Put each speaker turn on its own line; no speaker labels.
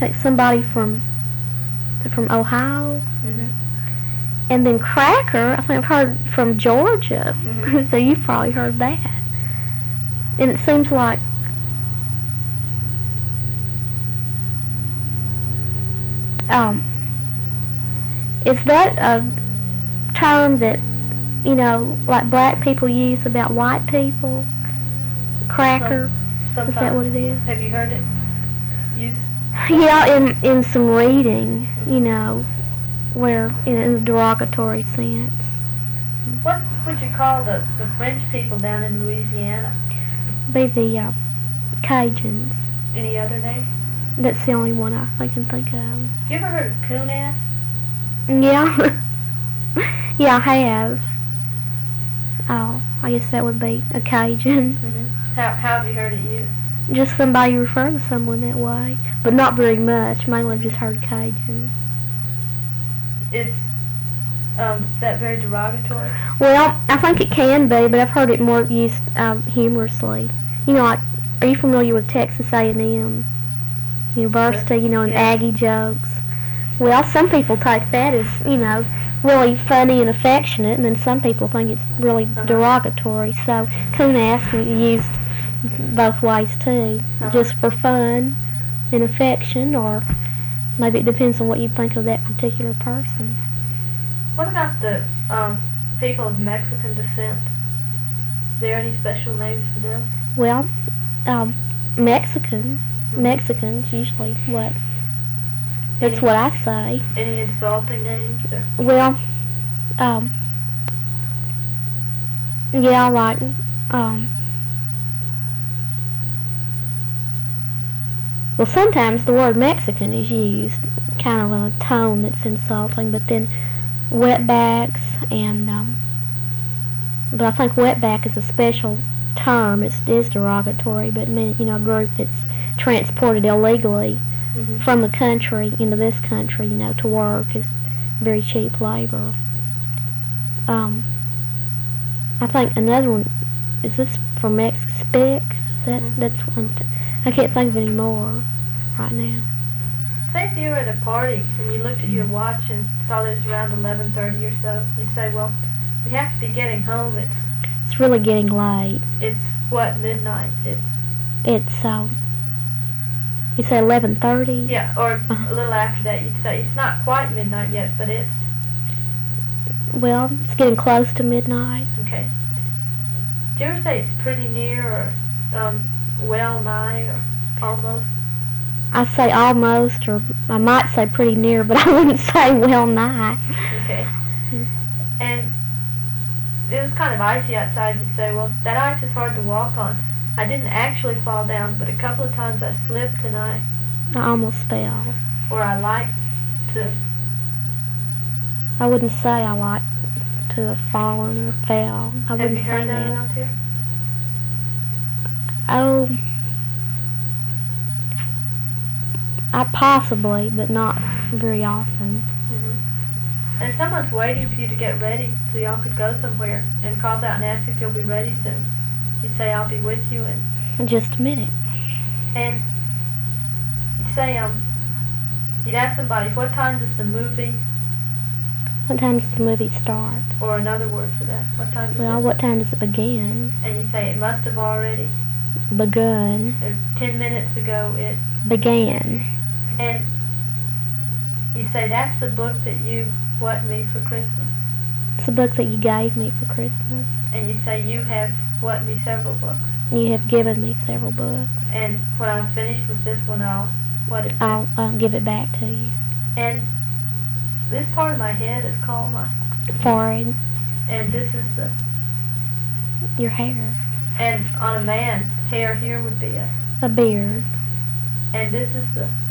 Like somebody from Ohio.
Mhm.
And then Cracker, I think I've heard from Georgia.
Mhm.
So you've probably heard that. And it seems like is that a term that, like black people use about white people? Cracker?
Sometimes.
Is that what it is?
Have you heard it used?
Yeah, in some reading, where in a derogatory sense.
What would you call the French people down in Louisiana?
Be the Cajuns.
Any other name?
That's the only one I can think of.
You ever heard of coon ass?
Yeah. Yeah, I have. Oh, I guess that would be a Cajun.
Mhm. How have you heard it used?
Just somebody refer to someone that way. But not very much. Mainly I've just heard Cajun.
Is that very derogatory?
Well, I think it can be, but I've heard it more used humorously. Like, are you familiar with Texas A&M University, and
Yeah.
Aggie jokes? Well, some people take that as, really funny and affectionate, and then some people think it's really derogatory. So, coon ass can be used both ways too, just for fun and affection, or maybe it depends on what you think of that particular person.
What about the people of Mexican descent? Is there any special names for them?
Well, Mexicans usually what? That's what I say.
Any insulting names? Or?
Well, yeah, like, well, sometimes the word Mexican is used kind of in a tone that's insulting, but then wetbacks and, but I think wetback is a special term. It is derogatory, but a group that's transported illegally from the country into this country, to work is very cheap labor. I think another one, is this for Spick? That's one. I can't think of any more right now.
Say if you were at a party and you looked at your watch and saw that it was around 11:30 or so, you'd say, well, we have to be getting home.
It's really getting late.
It's what, midnight?
It's you say 11:30?
Yeah, or a little after that you'd say it's not quite midnight yet, but it's...
Well, it's getting close to midnight.
Okay. Do you ever say it's pretty near, or well nigh, or almost?
I say almost, or I might say pretty near, but I wouldn't say well nigh.
Okay. And it was kind of icy outside. You'd say, well, that ice is hard to walk on. I didn't actually fall down, but a couple of times I slipped and I
almost fell.
Or I like to...
I wouldn't say I like to have fallen or fell. I wouldn't say that.
Have you heard that around here?
Oh, possibly, but not very often.
And if someone's waiting for you to get ready so y'all could go somewhere and calls out and asks if you'll be ready soon, you say, I'll be with you
in just a minute.
And you say, you'd ask somebody, what time does the movie...
What time does the movie start?
Or another word for that. What time does
what time does it begin?
And you say, it must have already...
begun.
10 minutes ago it...
began.
And you say, that's the book that you what me for Christmas.
It's the book that you gave me for Christmas.
And you say, you have what me several books.
You have given me several books.
And when I'm finished with this one, I'll
give it back to you.
And this part of my head is called my
forehead.
And this is
your hair.
And on a man, hair here would be
a beard.
And this is the